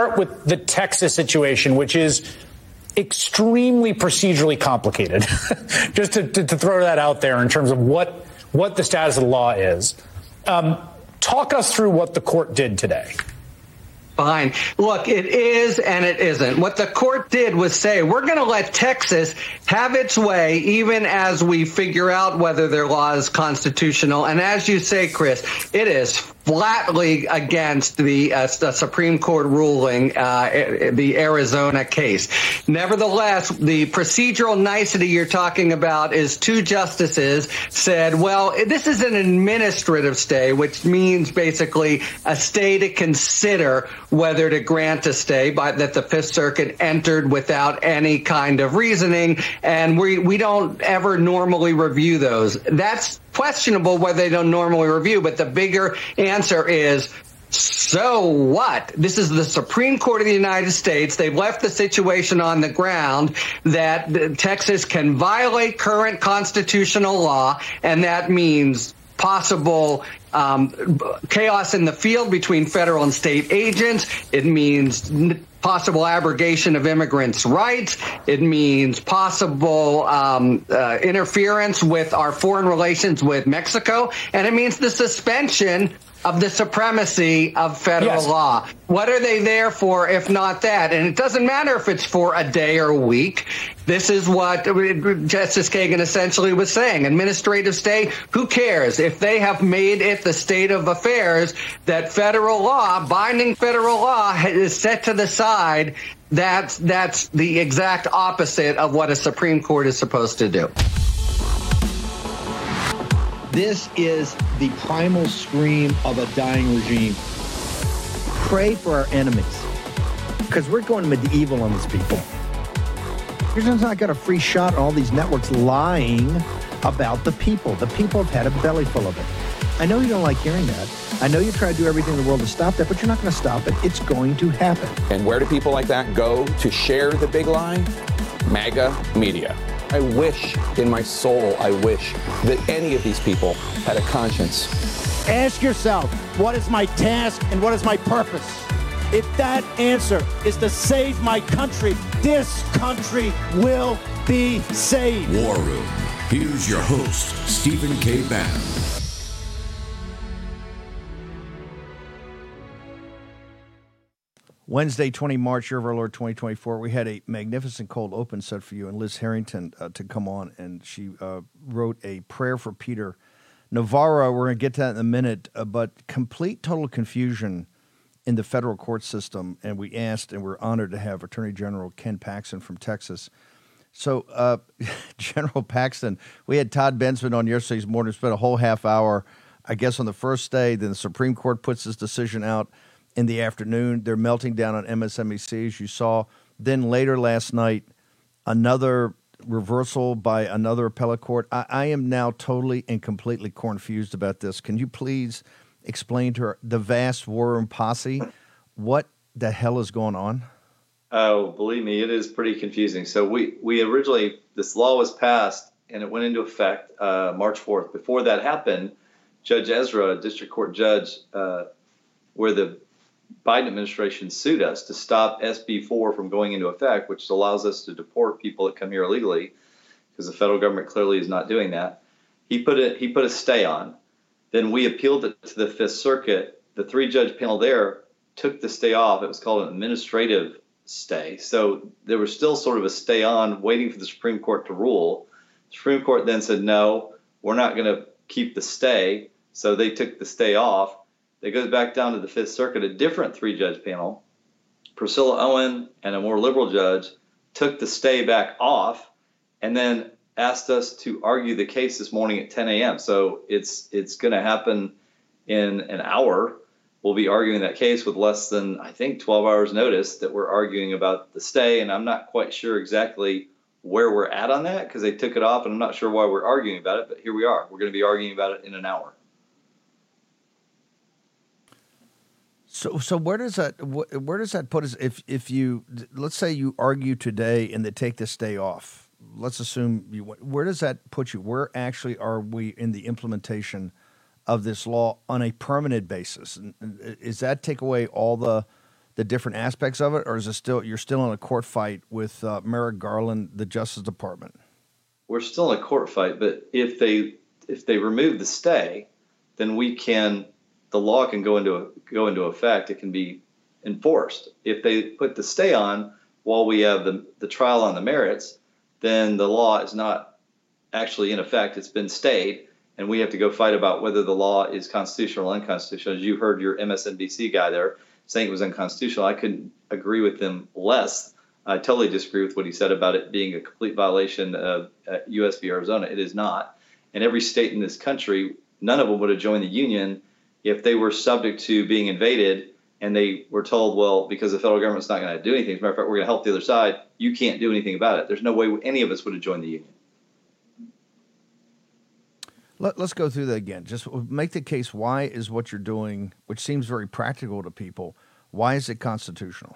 start with the Texas situation, which is extremely procedurally complicated. Just to throw that out there in terms of what the status of the law is. Talk us through what the court did today. Fine. Look, it is and it isn't. What the court did was say, we're going to let Texas have its way, even as we figure out whether their law is constitutional. And as you say, Chris, it is flatly against the Supreme Court ruling, the Arizona case. Nevertheless, the procedural nicety you're talking about is two justices said, well, this is an administrative stay, which means basically a stay to consider whether to grant a stay that the Fifth Circuit entered without any kind of reasoning. And we don't ever normally review those. That's questionable whether they don't normally review, but the bigger answer is, so what? This is the Supreme Court of the United States. They've left the situation on the ground that Texas can violate current constitutional law, and that means possible chaos in the field between federal and state agents. It means possible abrogation of immigrants' rights. It means possible interference with our foreign relations with Mexico. And it means the suspension of the supremacy of federal law. What are they there for if not that? And it doesn't matter if it's for a day or a week. This is what Justice Kagan essentially was saying. Administrative stay, who cares? If they have made it the state of affairs that federal law, binding federal law, is set to the side, that's the exact opposite of what a Supreme Court is supposed to do. This is the primal scream of a dying regime. Pray for our enemies, because we're going medieval on these people. You're just not got a free shot on all these networks lying about the people. The people have had a belly full of it. I know you don't like hearing that. I know you try to do everything in the world to stop that, but you're not going to stop it. It's going to happen. And where do people like that go to share the big lie? MAGA media. I wish in my soul, I wish that any of these people had a conscience. Ask yourself, what is my task and what is my purpose? If that answer is to save my country, this country will be saved. War Room. Here's your host, Stephen K. Bannon. Wednesday, 20 March, year of our Lord 2024, we had a magnificent cold open set for you and Liz Harrington to come on, and she wrote a prayer for Peter Navarro. We're going to get to that in a minute, but complete total confusion in the federal court system, and we asked, and we're honored to have Attorney General Ken Paxton from Texas. So, General Paxton, we had Todd Bensman on yesterday's morning, spent a whole half hour, I guess, on the first day. Then the Supreme Court puts this decision out in the afternoon. They're melting down on MSNBC, as you saw. Then later last night, another reversal by another appellate court. I am now totally and completely confused about this. Can you please explain to the vast War Room posse what the hell is going on? Oh, believe me, it is pretty confusing. So we originally, this law was passed and it went into effect March 4th. Before that happened, Judge Ezra, a district court judge, where the Biden administration sued us to stop SB 4 from going into effect, which allows us to deport people that come here illegally, because the federal government clearly is not doing that. He put a stay on. Then we appealed it to the Fifth Circuit. The three-judge panel there took the stay off. It was called an administrative stay. So there was still sort of a stay on, waiting for the Supreme Court to rule. The Supreme Court then said, no, we're not going to keep the stay. So they took the stay off. It goes back down to the Fifth Circuit, a different three-judge panel. Priscilla Owen and a more liberal judge took the stay back off and then asked us to argue the case this morning at 10 a.m. So it's going to happen in an hour. We'll be arguing that case with less than, I think, 12 hours notice that we're arguing about the stay. And I'm not quite sure exactly where we're at on that because they took it off, and I'm not sure why we're arguing about it. But here we are. We're going to be arguing about it in an hour. So where does that put us if you, let's say you argue today and they take this day off? Let's assume where does that put you? Where actually are we in the implementation of this law on a permanent basis? And is that take away all the the different aspects of it, or is it still you're still in a court fight with Merrick Garland, the Justice Department? We're still in a court fight, but if they remove the stay, then the law can go into effect. It can be enforced. If they put the stay on while we have the trial on the merits, then the law is not actually in effect. It's been stayed, and we have to go fight about whether the law is constitutional or unconstitutional. As you heard your MSNBC guy there saying it was unconstitutional, I couldn't agree with him less. I totally disagree with what he said about it being a complete violation of U.S. v. Arizona. It is not. And every state in this country, none of them would have joined the union if they were subject to being invaded and they were told, well, because the federal government's not going to do anything, as a matter of fact, we're going to help the other side, you can't do anything about it. There's no way any of us would have joined the union. Let's go through that again. Just make the case, why is what you're doing, which seems very practical to people, why is it constitutional?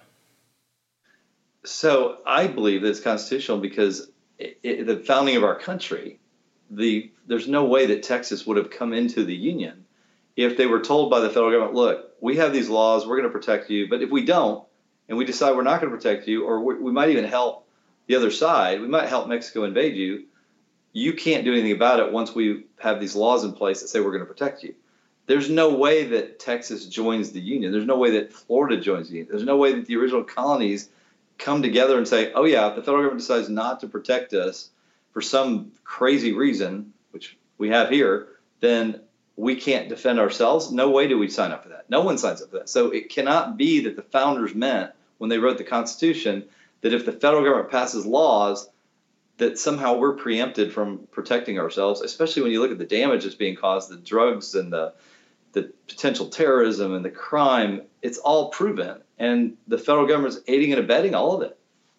So I believe that it's constitutional because the founding of our country, there's no way that Texas would have come into the union if they were told by the federal government, look, we have these laws, we're going to protect you, but if we don't, and we decide we're not going to protect you, or we might even help the other side, we might help Mexico invade you, you can't do anything about it once we have these laws in place that say we're going to protect you. There's no way that Texas joins the union. There's no way that Florida joins the union. There's no way that the original colonies come together and say, oh yeah, if the federal government decides not to protect us for some crazy reason, which we have here, then we can't defend ourselves. No way do we sign up for that. No one signs up for that. So it cannot be that the founders meant when they wrote the Constitution that if the federal government passes laws that somehow we're preempted from protecting ourselves, especially when you look at the damage that's being caused, the drugs and the potential terrorism and the crime. It's all proven. And the federal government's aiding and abetting all of it.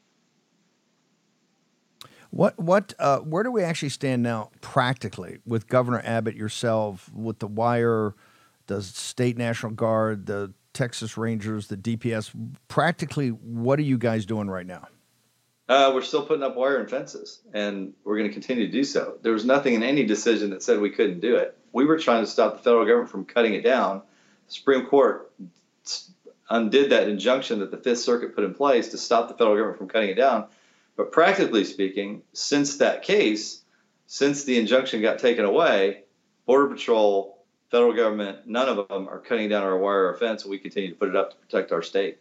Where do we actually stand now practically with Governor Abbott, yourself, with the wire, the State National Guard, the Texas Rangers, the DPS? Practically, what are you guys doing right now? We're still putting up wire and fences, and we're going to continue to do so. There was nothing in any decision that said we couldn't do it. We were trying to stop the federal government from cutting it down. The Supreme Court undid that injunction that the Fifth Circuit put in place to stop the federal government from cutting it down. But practically speaking, since that case, since the injunction got taken away, Border Patrol, federal government, none of them are cutting down our wire or fence, and we continue to put it up to protect our state.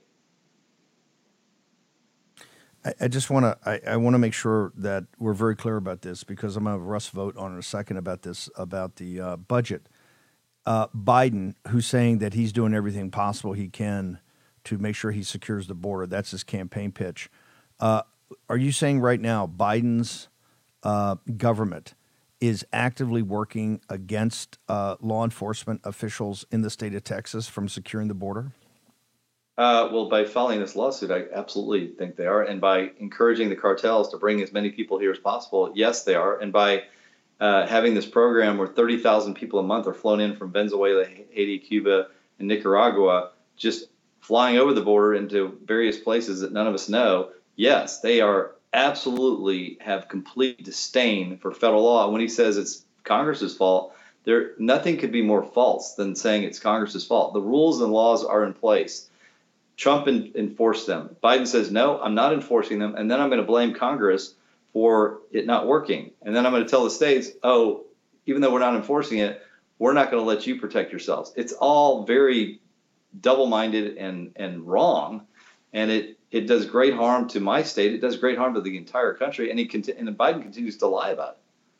I just want to I want to make sure that we're very clear about this, because I'm going to have Russ vote on in a second about this, about the budget. Biden, who's saying that he's doing everything possible he can to make sure he secures the border. That's his campaign pitch. Are you saying right now Biden's government is actively working against law enforcement officials in the state of Texas from securing the border? Well, by filing this lawsuit, I absolutely think they are. And by encouraging the cartels to bring as many people here as possible, yes, they are. And by having this program where 30,000 people a month are flown in from Venezuela, Haiti, Cuba, and Nicaragua, just flying over the border into various places that none of us know, yes, they are absolutely have complete disdain for federal law. When he says it's Congress's fault, nothing could be more false than saying it's Congress's fault. The rules and laws are in place. Trump enforced them. Biden says, no, I'm not enforcing them. And then I'm going to blame Congress for it not working. And then I'm going to tell the states, oh, even though we're not enforcing it, we're not going to let you protect yourselves. It's all very double-minded and wrong. And it does great harm to my state. It does great harm to the entire country. And Biden continues to lie about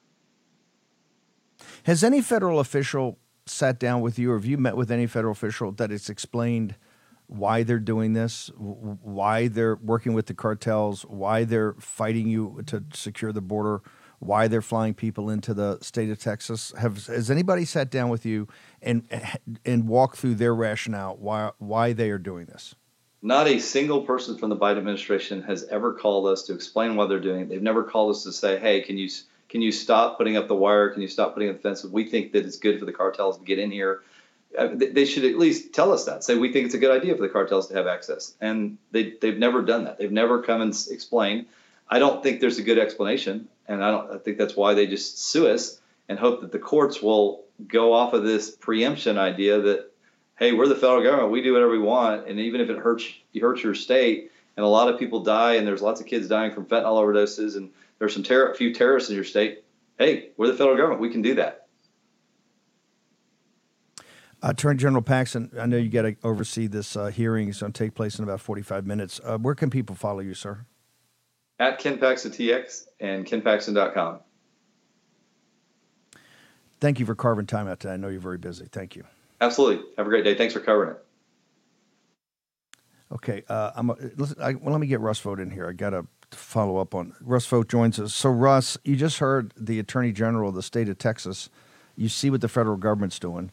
it. Has any federal official sat down with you, or have you met with any federal official that has explained why they're doing this, why they're working with the cartels, why they're fighting you to secure the border, why they're flying people into the state of Texas? Has anybody sat down with you and walked through their rationale why they are doing this? Not a single person from the Biden administration has ever called us to explain why they're doing it. They've never called us to say, hey, can you stop putting up the wire? Can you stop putting up the fence? We think that it's good for the cartels to get in here. They should at least tell us that. Say, we think it's a good idea for the cartels to have access. And they've never done that. They've never come and explained. I don't think there's a good explanation. And I think that's why they just sue us and hope that the courts will go off of this preemption idea that hey, we're the federal government. We do whatever we want. And even if it hurts your state, and a lot of people die, and there's lots of kids dying from fentanyl overdoses, and there's some few terrorists in your state, hey, we're the federal government. We can do that. Attorney General Paxton, I know you got to oversee this hearing. It's going to take place in about 45 minutes. Where can people follow you, sir? At Ken Paxton TX and KenPaxton.com. Thank you for carving time out today. I know you're very busy. Thank you. Absolutely. Have a great day. Thanks for covering it. Okay. Let me get Russ Vought in here. I got to follow up on Russ Vought joins us. So, Russ, you just heard the Attorney General of the state of Texas. You see what the federal government's doing.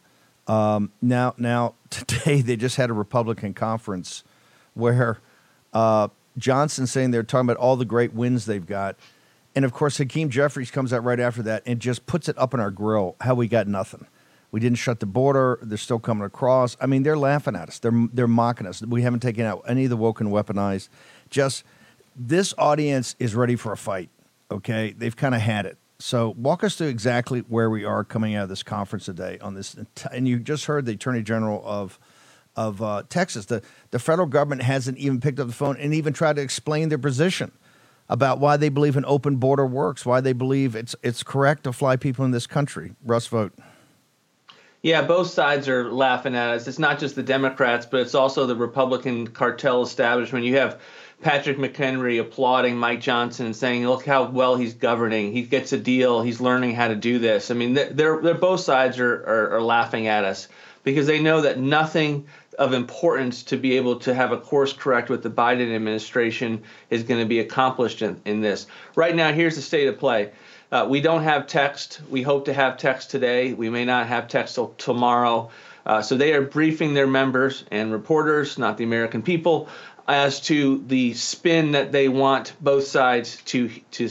Now, today they just had a Republican conference where Johnson saying they're talking about all the great wins they've got. And, of course, Hakeem Jeffries comes out right after that and just puts it up in our grill how we got nothing. We didn't shut the border. They're still coming across. I mean, they're laughing at us. They're mocking us. We haven't taken out any of the woke and weaponized. Just this audience is ready for a fight, okay? They've kind of had it. So walk us through exactly where we are coming out of this conference today on this. And you just heard the Attorney General of Texas. The federal government hasn't even picked up the phone and even tried to explain their position about why they believe an open border works, why they believe it's correct to fly people in this country. Russ Vought. Yeah, both sides are laughing at us. It's not just the Democrats, but it's also the Republican cartel establishment. You have Patrick McHenry applauding Mike Johnson and saying, look how well he's governing. He gets a deal. He's learning how to do this. I mean, they're both sides are laughing at us because they know that nothing of importance to be able to have a course correct with the Biden administration is going to be accomplished in this. Right now, here's the state of play. We don't have text. We hope to have text today. We may not have text till tomorrow. So they are briefing their members and reporters, not the American people, as to the spin that they want both sides to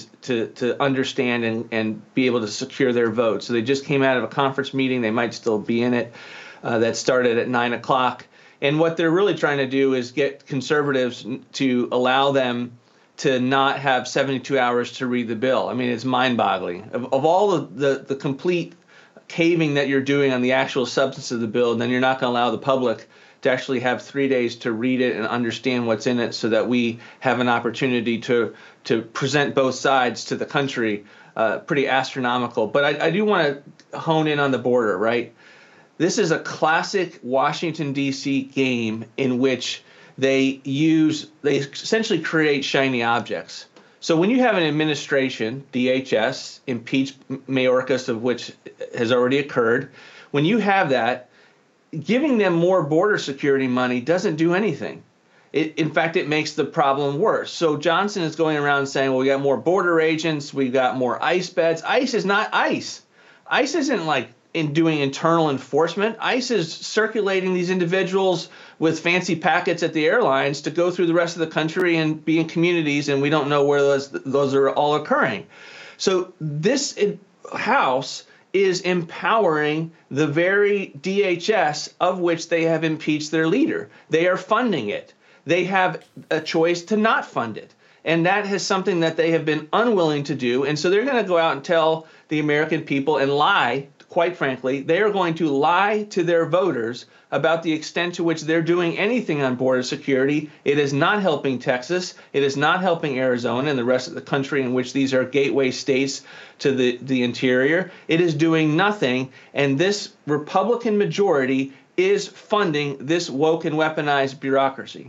understand and be able to secure their vote. So they just came out of a conference meeting. They might still be in it. That started at 9 o'clock. And what they're really trying to do is get conservatives to allow them to not have 72 hours to read the bill. I mean, it's mind-boggling. Of all the complete caving that you're doing on the actual substance of the bill, then you're not going to allow the public to actually have 3 days to read it and understand what's in it so that we have an opportunity to present both sides to the country. Pretty astronomical. But I do want to hone in on the border, right? This is a classic Washington, D.C. game in which they essentially create shiny objects. So when you have an administration, DHS, impeached Mayorkas, of which has already occurred, when you have that, giving them more border security money doesn't do anything. In fact, it makes the problem worse. So Johnson is going around saying, well, we got more border agents, we got more ICE beds. ICE is not ICE. ICE isn't like in doing internal enforcement. ICE is circulating these individuals with fancy packets at the airlines to go through the rest of the country and be in communities, and we don't know where those are all occurring. So this House is empowering the very DHS of which they have impeached their leader. They are funding it. They have a choice to not fund it. And that is something that they have been unwilling to do. And so they're going to go out and tell the American people and lie. Quite frankly, they are going to lie to their voters about the extent to which they're doing anything on border security. It is not helping Texas. It is not helping Arizona and the rest of the country in which these are gateway states to the interior. It is doing nothing. And this Republican majority is funding this woke and weaponized bureaucracy.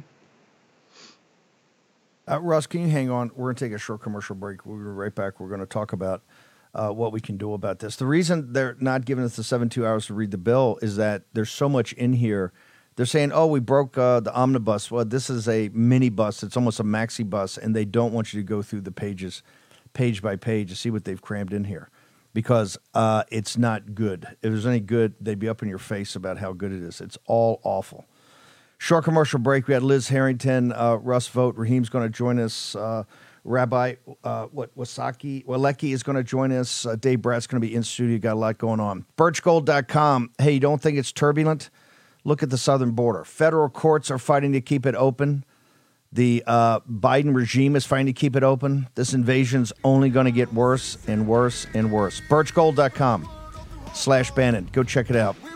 Russ, can you hang on? We're going to take a short commercial break. We'll be right back. We're going to talk about what we can do about this. The reason they're not giving us the 72 hours to read the bill is that there's so much in here. They're saying, oh, we broke the omnibus. Well, this is a mini bus. It's almost a maxi bus, and they don't want you to go through the pages, page by page, to see what they've crammed in here because it's not good. If it was any good, they'd be up in your face about how good it is. It's all awful. Short commercial break. We had Liz Harrington, Russ Vought. Raheem's going to join us. Rabbi Walecki is going to join us. Dave Bratt's going to be in studio. Got a lot going on. Birchgold.com. Hey, you don't think it's turbulent? Look at the southern border. Federal courts are fighting to keep it open. The Biden regime is fighting to keep it open. This invasion's only going to get worse and worse and worse. Birchgold.com/Bannon. Go check it out.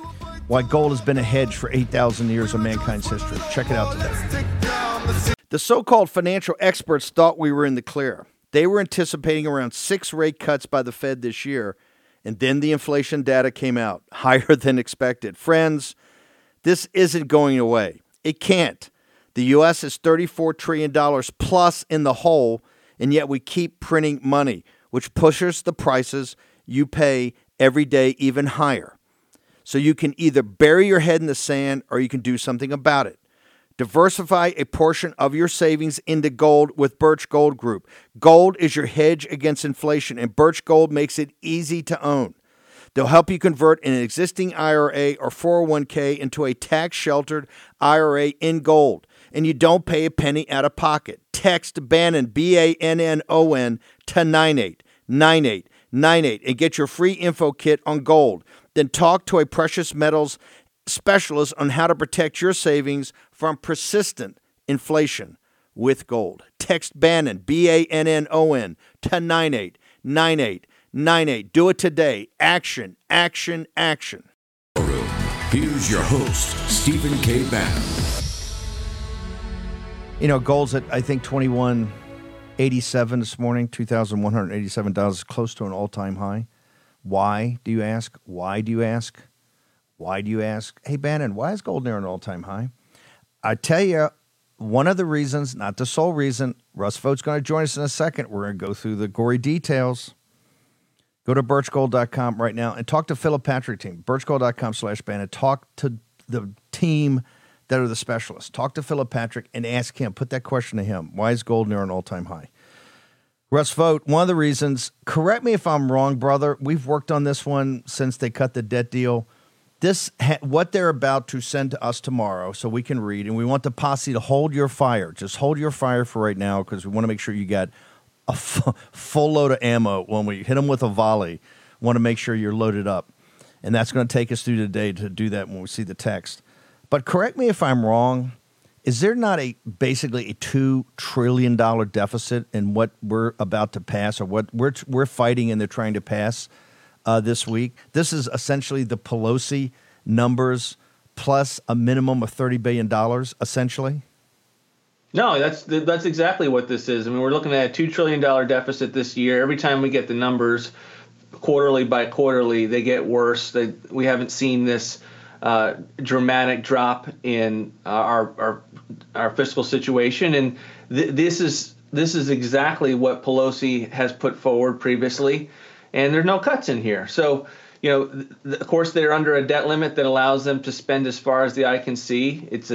Why gold has been a hedge for 8,000 years of mankind's history. Check it out today. The so-called financial experts thought we were in the clear. They were anticipating around 6 rate cuts by the Fed this year, and then the inflation data came out, higher than expected. Friends, this isn't going away. It can't. The U.S. is $34 trillion plus in the hole, and yet we keep printing money, which pushes the prices you pay every day even higher. So you can either bury your head in the sand or you can do something about it. Diversify a portion of your savings into gold with Birch Gold Group. Gold is your hedge against inflation, and Birch Gold makes it easy to own. They'll help you convert an existing IRA or 401k into a tax-sheltered IRA in gold, and you don't pay a penny out of pocket. Text Bannon, B-A-N-N-O-N, to 989898 and get your free info kit on gold. Then talk to a precious metals specialist on how to protect your savings from persistent inflation with gold. Text Bannon, B-A-N-N-O-N, to 989898. Do it today. Action, action, action. Here's your host, Stephen K. Bannon. You know, gold's at, I think, $21.87 this morning, $2,187, close to an all-time high. Why, do you ask? Why do you ask? Why do you ask? Hey, Bannon, why is gold near an all-time high? I tell you, one of the reasons, not the sole reason, Russ Vogt's going to join us in a second. We're going to go through the gory details. Go to birchgold.com right now and talk to Philip Patrick team, birchgold.com/Bannon. Talk to the team that are the specialists. Talk to Philip Patrick and ask him, put that question to him. Why is gold near an all-time high? Russ Vogt, one of the reasons, correct me if I'm wrong, brother, we've worked on this one since they cut the debt deal. What they're about to send to us tomorrow so we can read, and we want the posse to hold your fire. Just hold your fire for right now because we want to make sure you got a full load of ammo when we hit them with a volley. Want to make sure you're loaded up. And that's going to take us through today to do that when we see the text. But correct me if I'm wrong. Is there not basically a $2 trillion deficit in what we're about to pass or what we're fighting and they're trying to pass this week? This is essentially the Pelosi numbers plus a minimum of $30 billion, essentially? No, that's exactly what this is. I mean, we're looking at a $2 trillion deficit this year. Every time we get the numbers quarterly by quarterly, they get worse. We haven't seen this dramatic drop in our fiscal situation, and this is exactly what Pelosi has put forward previously, and there's no cuts in here. So, you know, of course, they're under a debt limit that allows them to spend as far as the eye can see. It's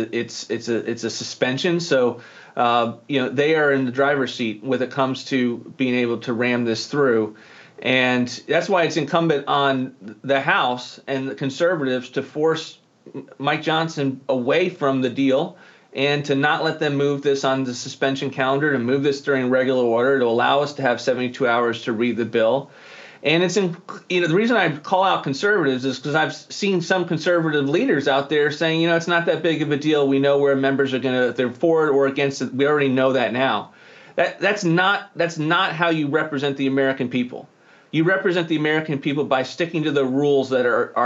a suspension, so you know, they are in the driver's seat when it comes to being able to ram this through. And that's why it's incumbent on the House and the conservatives to force Mike Johnson away from the deal and to not let them move this on the suspension calendar, to move this during regular order, to allow us to have 72 hours to read the bill. And it's the reason I call out conservatives is because I've seen some conservative leaders out there saying, you know, it's not that big of a deal. We know where members are going to, if they're for it or against it. We already know that now. That's not how you represent the American people. You represent the American people by sticking to the rules that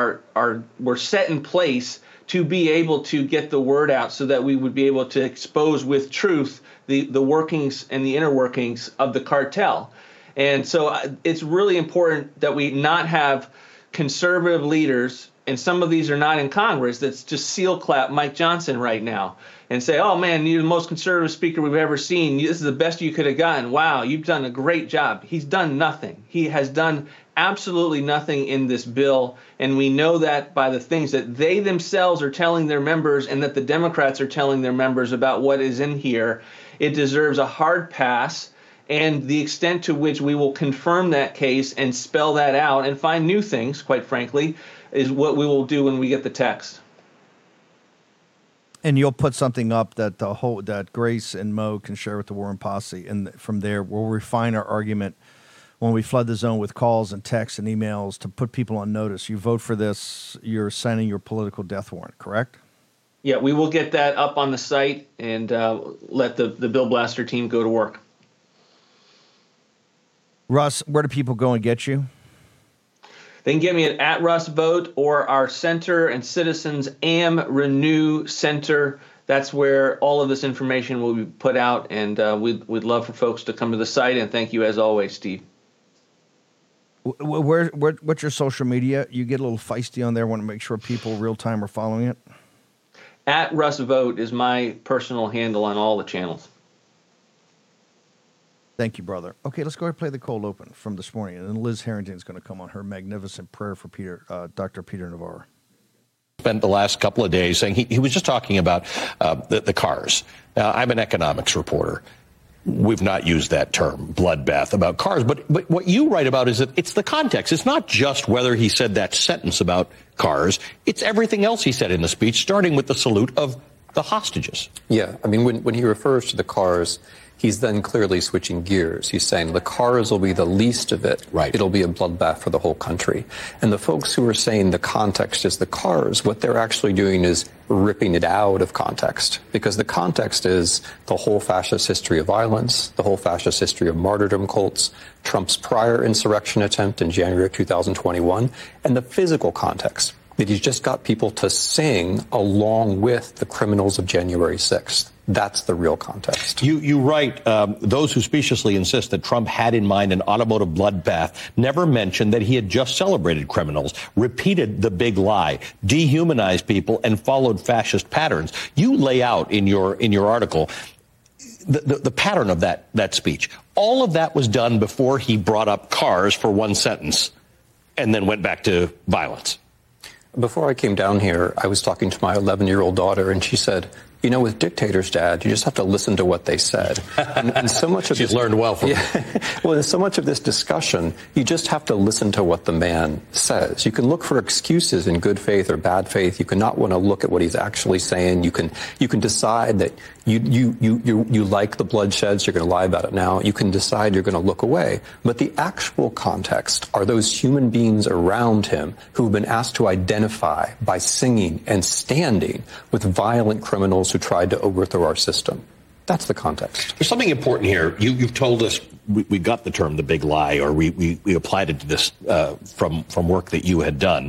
were set in place to be able to get the word out so that we would be able to expose with truth the workings and the inner workings of the cartel. And so it's really important that we not have conservative leaders, and some of these are not in Congress, that's just seal clap Mike Johnson right now and say, oh, man, you're the most conservative speaker we've ever seen. This is the best you could have gotten. Wow, you've done a great job. He's done nothing. He has done absolutely nothing in this bill, and we know that by the things that they themselves are telling their members and that the Democrats are telling their members about what is in here. It deserves a hard pass, and the extent to which we will confirm that case and spell that out and find new things, quite frankly, is what we will do when we get the text. And you'll put something up that that Grace and Mo can share with the War Room Posse, and from there we'll refine our argument when we flood the zone with calls and texts and emails to put people on notice. You vote for this, you're signing your political death warrant, correct? Yeah, we will get that up on the site and let the Bill Blaster team go to work. Russ, where do people go and get you? They can get me at Russ Vote or our Center and Citizens AM Renew Center. That's where all of this information will be put out, and we'd love for folks to come to the site. And thank you, as always, Steve. What's your social media? You get a little feisty on there. Want to make sure people real time are following it? At Russ Vote is my personal handle on all the channels. Thank you, brother. Okay, let's go ahead and play the cold open from this morning, and then Liz Harrington is going to come on her magnificent prayer for Dr. Peter Navarro. Spent the last couple of days saying he was just talking about the cars. Now, I'm an economics reporter. We've not used that term, bloodbath, about cars. But what you write about is that it's the context. It's not just whether he said that sentence about cars. It's everything else he said in the speech, starting with the salute of the hostages. Yeah, I mean, when he refers to the cars, he's then clearly switching gears. He's saying the cars will be the least of it. Right. It'll be a bloodbath for the whole country. And the folks who are saying the context is the cars, what they're actually doing is ripping it out of context. Because the context is the whole fascist history of violence, the whole fascist history of martyrdom cults, Trump's prior insurrection attempt in January of 2021, and the physical context that he's just got people to sing along with the criminals of January 6th. That's the real context. You write, those who speciously insist that Trump had in mind an automotive bloodbath never mentioned that he had just celebrated criminals, repeated the big lie, dehumanized people, and followed fascist patterns. You lay out in your article the pattern of that speech. All of that was done before he brought up cars for one sentence and then went back to violence. Before I came down here, I was talking to my 11-year-old daughter, and she said, you know, with dictators, Dad, you just have to listen to what they said. And so much of She's learned well from Well, there's so much of this discussion, you just have to listen to what the man says. You can look for excuses in good faith or bad faith. You cannot want to look at what he's actually saying. You can decide that you like the bloodshed, so you're going to lie about it now. You can decide you're going to look away. But the actual context are those human beings around him who've been asked to identify by singing and standing with violent criminals who tried to overthrow our system. That's the context. There's something important here. You've told us we got the term the big lie, or we applied it to this from work that you had done.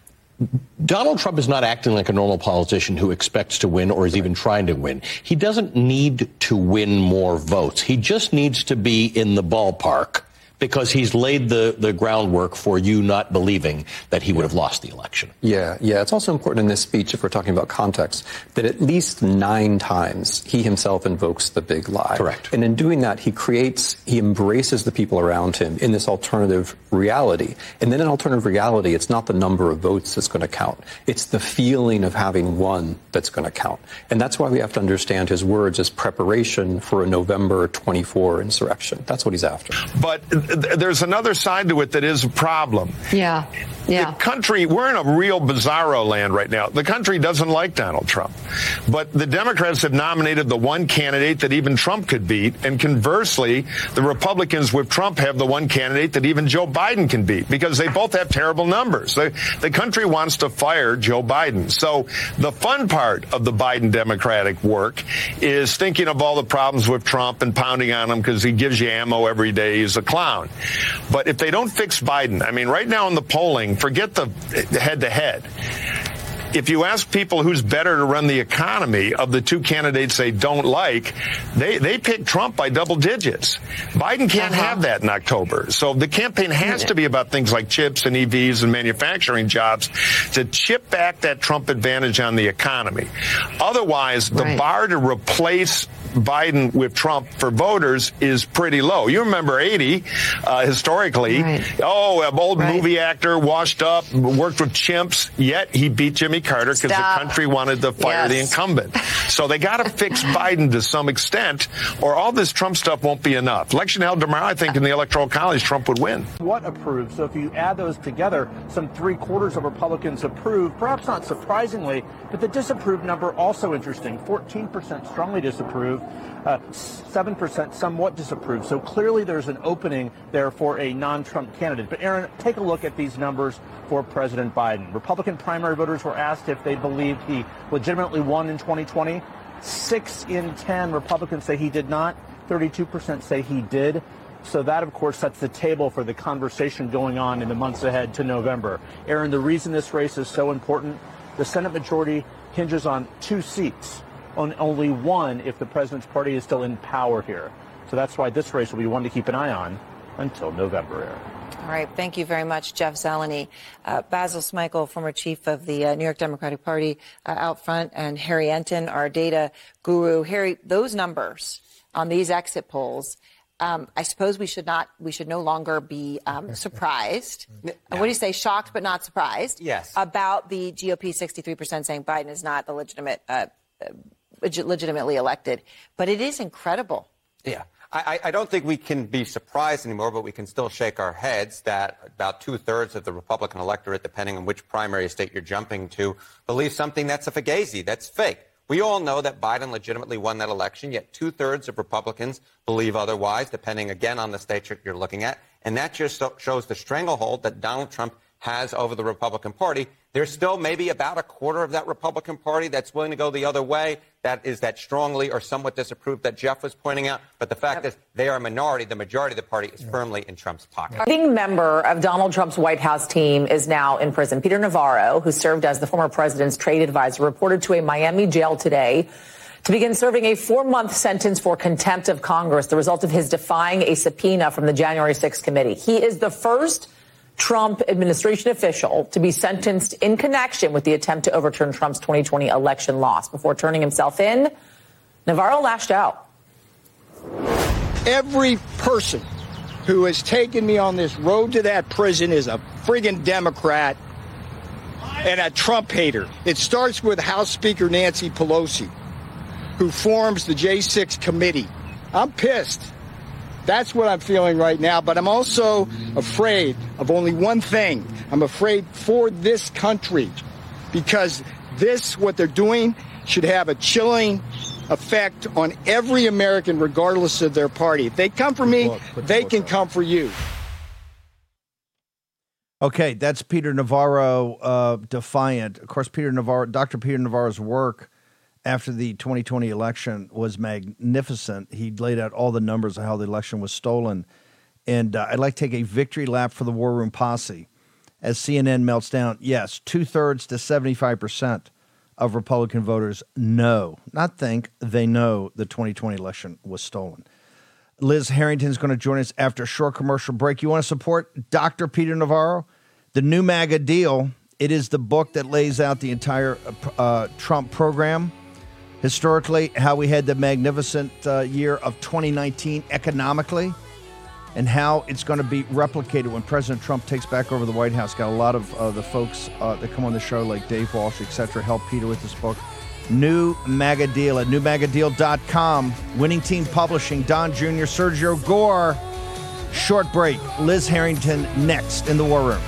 Donald Trump is not acting like a normal politician who expects to win or is even trying to win. He doesn't need to win more votes. He just needs to be in the ballpark, because he's laid the groundwork for you not believing that he would have lost the election. Yeah. It's also important in this speech, if we're talking about context, that at least 9 times he himself invokes the big lie. Correct. And in doing that, he embraces the people around him in this alternative reality. And then in alternative reality, it's not the number of votes that's going to count. It's the feeling of having won that's going to count. And that's why we have to understand his words as preparation for a November 24 insurrection. That's what he's after. But there's another side to it that is a problem. Yeah. The country, we're in a real bizarro land right now. The country doesn't like Donald Trump. But the Democrats have nominated the one candidate that even Trump could beat. And conversely, the Republicans with Trump have the one candidate that even Joe Biden can beat, because they both have terrible numbers. The country wants to fire Joe Biden. So the fun part of the Biden Democratic work is thinking of all the problems with Trump and pounding on him because he gives you ammo every day. He's a clown. But if they don't fix Biden, I mean, right now in the polling, forget the head-to-head. If you ask people who's better to run the economy of the two candidates they don't like, they pick Trump by double digits. Biden can't have that in October. So the campaign has to be about things like chips and EVs and manufacturing jobs to chip back that Trump advantage on the economy. Otherwise, the bar to replace Biden with Trump for voters is pretty low. You remember 80, historically. An old movie actor, washed up, worked with chimps, yet he beat Jimmy Carter because the country wanted to fire the incumbent. So they got to fix Biden to some extent, or all this Trump stuff won't be enough. Election held tomorrow, I think in the Electoral College, Trump would win. What approved? So if you add those together, some 3/4 of Republicans approved, perhaps not surprisingly, but the disapproved number also interesting. 14% strongly disapproved, 7% somewhat disapproved. So clearly there's an opening there for a non-Trump candidate. But Aaron, take a look at these numbers for President Biden. Republican primary voters were asked if they believed he legitimately won in 2020. 6 in 10 Republicans say he did not. 32% say he did. So that, of course, sets the table for the conversation going on in the months ahead to November. Aaron, the reason this race is so important, the Senate majority hinges on 2 seats, on only one if the president's party is still in power here. So that's why this race will be one to keep an eye on until November, Aaron. All right. Thank you very much, Jeff Zeleny. Basil Smykel, former chief of the New York Democratic Party out front, and Harry Enton, our data guru. Harry, those numbers on these exit polls, I suppose we should no longer be surprised. No. What do you say? Shocked but not surprised. Yes. About the GOP 63% saying Biden is not the legitimately elected. But it is incredible. Yeah. I don't think we can be surprised anymore, but we can still shake our heads that about 2/3 of the Republican electorate, depending on which primary state you're jumping to, believe something that's a fugazi, that's fake. We all know that Biden legitimately won that election, yet 2/3 of Republicans believe otherwise, depending, again, on the state you're looking at. And that just shows the stranglehold that Donald Trump has over the Republican Party. There's still maybe about a quarter of that Republican Party that's willing to go the other way, that is that strongly or somewhat disapproved that Jeff was pointing out. But the fact is they are a minority. The majority of the party is firmly in Trump's pocket. A leading member of Donald Trump's White House team is now in prison. Peter Navarro, who served as the former president's trade advisor, reported to a Miami jail today to begin serving a 4-month sentence for contempt of Congress, the result of his defying a subpoena from the January 6th committee. He is the first Trump administration official to be sentenced in connection with the attempt to overturn Trump's 2020 election loss. Before turning himself in, Navarro lashed out. Every person who has taken me on this road to that prison is a friggin' Democrat and a Trump hater. It starts with House Speaker Nancy Pelosi, who forms the J6 committee. I'm pissed. That's what I'm feeling right now, but I'm also afraid of only one thing. I'm afraid for this country, because what they're doing should have a chilling effect on every American, regardless of their party. If they come for me, they can come for you. Okay, that's Peter Navarro, defiant. Of course, Dr. Peter Navarro's work after the 2020 election was magnificent. He laid out all the numbers of how the election was stolen. And I'd like to take a victory lap for the War Room Posse. As CNN melts down, yes, 2/3 to 75% of Republican voters know, not think, they know the 2020 election was stolen. Liz Harrington is going to join us after a short commercial break. You want to support Dr. Peter Navarro? The New MAGA Deal, it is the book that lays out the entire Trump program. Historically, how we had the magnificent year of 2019 economically, and how it's going to be replicated when President Trump takes back over the White House. Got a lot of the folks that come on the show, like Dave Walsh, et cetera, help Peter with this book. New MAGA Deal at newmagadeal.com. Winning Team Publishing, Don Jr., Sergio Gore. Short break. Liz Harrington next in the War Room.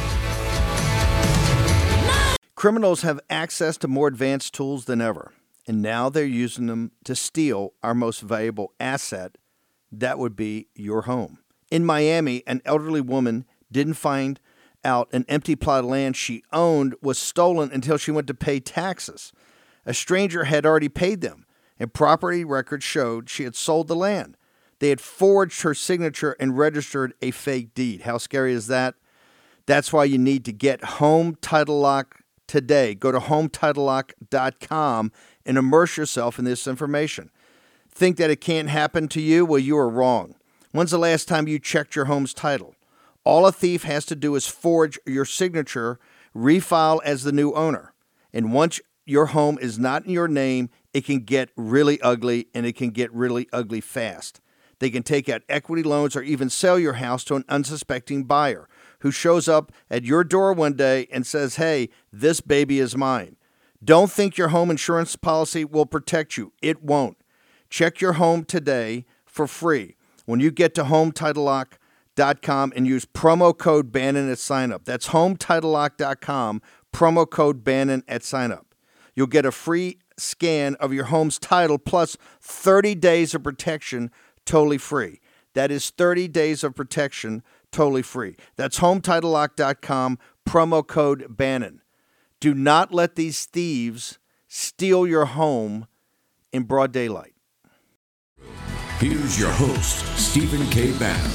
Criminals have access to more advanced tools than ever, and now they're using them to steal our most valuable asset. That would be your home. In Miami, an elderly woman didn't find out an empty plot of land she owned was stolen until she went to pay taxes. A stranger had already paid them, and property records showed she had sold the land. They had forged her signature and registered a fake deed. How scary is that? That's why you need to get Home Title Lock today. Go to HomeTitleLock.com and immerse yourself in this information. Think that it can't happen to you? Well, you are wrong. When's the last time you checked your home's title? All a thief has to do is forge your signature, refile as the new owner. And once your home is not in your name, it can get really ugly, and it can get really ugly fast. They can take out equity loans or even sell your house to an unsuspecting buyer who shows up at your door one day and says, hey, this baby is mine. Don't think your home insurance policy will protect you. It won't. Check your home today for free when you get to HomeTitleLock.com and use promo code Bannon at sign-up. That's HomeTitleLock.com, promo code Bannon at sign-up. You'll get a free scan of your home's title plus 30 days of protection totally free. That is 30 days of protection totally free. That's HomeTitleLock.com, promo code Bannon. Do not let these thieves steal your home in broad daylight. Here's your host, Stephen K. Bannon.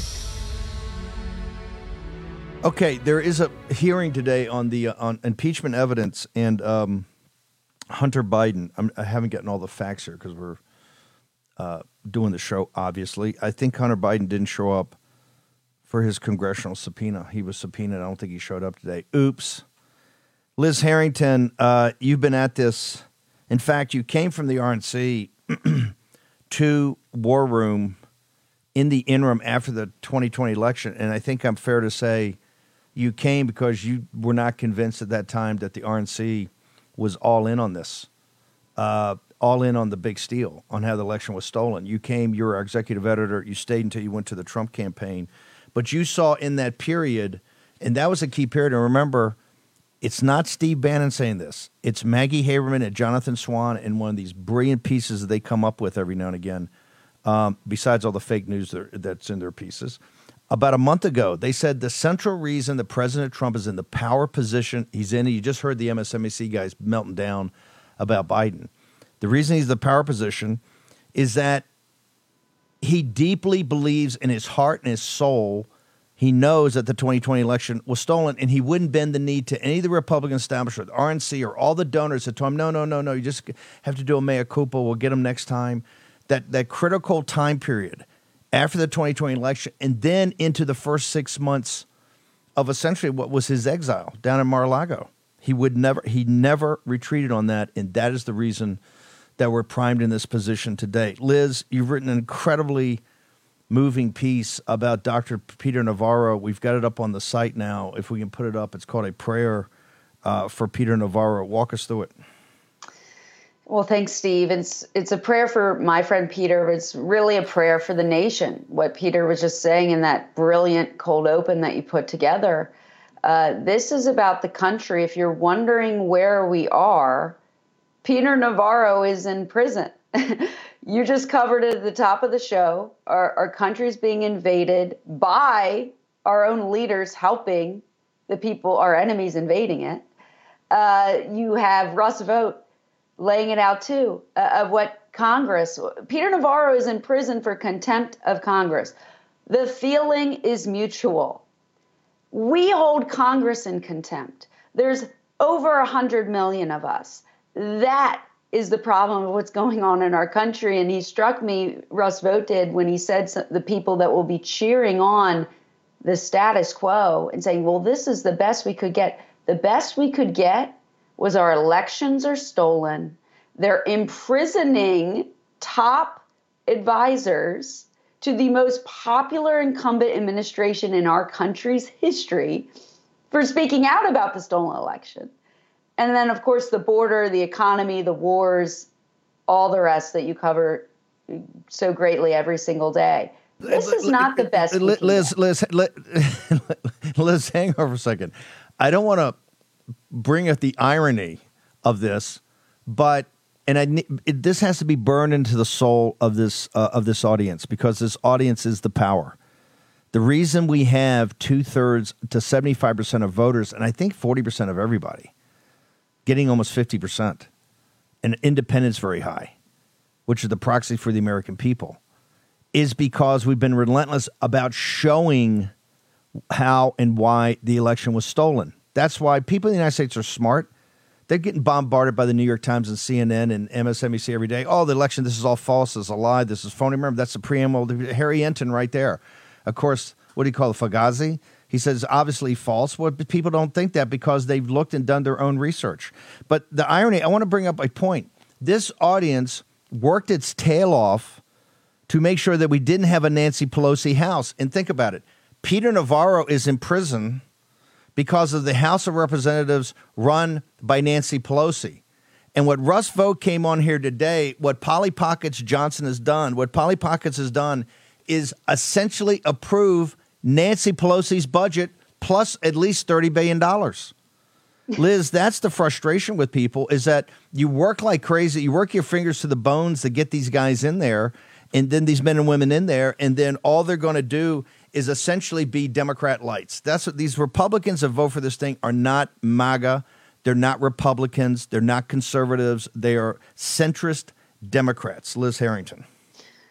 Okay, there is a hearing today on the on impeachment evidence and Hunter Biden. I haven't gotten all the facts here because we're doing the show, obviously. I think Hunter Biden didn't show up for his congressional subpoena. He was subpoenaed. I don't think he showed up today. Oops. Liz Harrington, you've been at this. In fact, you came from the RNC to War Room in the interim after the 2020 election, and I think I'm fair to say you came because you were not convinced at that time that the RNC was all in on this, all in on the big steal, on how the election was stolen. You came, you were our executive editor, you stayed until you went to the Trump campaign, but you saw in that period, and that was a key period, and remember, it's not Steve Bannon saying this. It's Maggie Haberman and Jonathan Swan in one of these brilliant pieces that they come up with every now and again, besides all the fake news that's in their pieces. About a month ago, they said the central reason that President Trump is in the power position he's in, you just heard the MSNBC guys melting down about Biden. The reason he's in the power position is that he deeply believes in his heart and his soul. He knows that the 2020 election was stolen, and he wouldn't bend the knee to any of the Republican establishment, RNC, or all the donors that told him, no, you just have to do a mea culpa, we'll get him next time. That critical time period after the 2020 election and then into the first 6 months of essentially what was his exile down in Mar-a-Lago. He never retreated on that, and that is the reason that we're primed in this position today. Liz, you've written an incredibly moving piece about Dr. Peter Navarro. We've got it up on the site now. If we can put it up, it's called A Prayer for Peter Navarro. Walk us through it. Well, thanks, Steve. It's a prayer for my friend Peter, but it's really a prayer for the nation. What Peter was just saying in that brilliant cold open that you put together, this is about the country. If you're wondering where we are, Peter Navarro is in prison. You just covered it at the top of the show. Our country's being invaded by our own leaders helping the people, our enemies, invading it. You have Russ Vought laying it out, too, of what Congress. Peter Navarro is in prison for contempt of Congress. The feeling is mutual. We hold Congress in contempt. There's over 100 million of us. That is the problem of what's going on in our country. And he struck me, Russ Vought did, when he said the people that will be cheering on the status quo and saying, well, this is the best we could get. The best we could get was our elections are stolen. They're imprisoning top advisors to the most popular incumbent administration in our country's history for speaking out about the stolen election. And then, of course, the border, the economy, the wars, all the rest that you cover so greatly every single day. This is not the best. Liz, hang on for a second. I don't want to bring up the irony of this, but this has to be burned into the soul of this audience, because this audience is the power. The reason we have 2/3 to 75% of voters, and I think 40% of everybody, getting almost 50%, and independence very high, which is the proxy for the American people, is because we've been relentless about showing how and why the election was stolen. That's why people in the United States are smart. They're getting bombarded by the New York Times and CNN and MSNBC every day. Oh, the election, this is all false, this is a lie, this is phony. Remember, that's the preamble to Harry Enton right there. Of course, what do you call it, Fugazi? He says obviously false. Well, people don't think that because they've looked and done their own research. But the irony, I want to bring up a point. This audience worked its tail off to make sure that we didn't have a Nancy Pelosi house. And think about it. Peter Navarro is in prison because of the House of Representatives run by Nancy Pelosi. And what Russ Vought came on here today, what Polly Pockets Johnson has done, what Polly Pockets has done is essentially approve Nancy Pelosi's budget plus at least $30 billion. Liz, that's the frustration with people, is that you work like crazy. You work your fingers to the bones to get these guys in there, and then these men and women in there, and then all they're going to do is essentially be Democrat lights. That's what these Republicans that vote for this thing are not MAGA. They're not Republicans. They're not conservatives. They are centrist Democrats. Liz Harrington.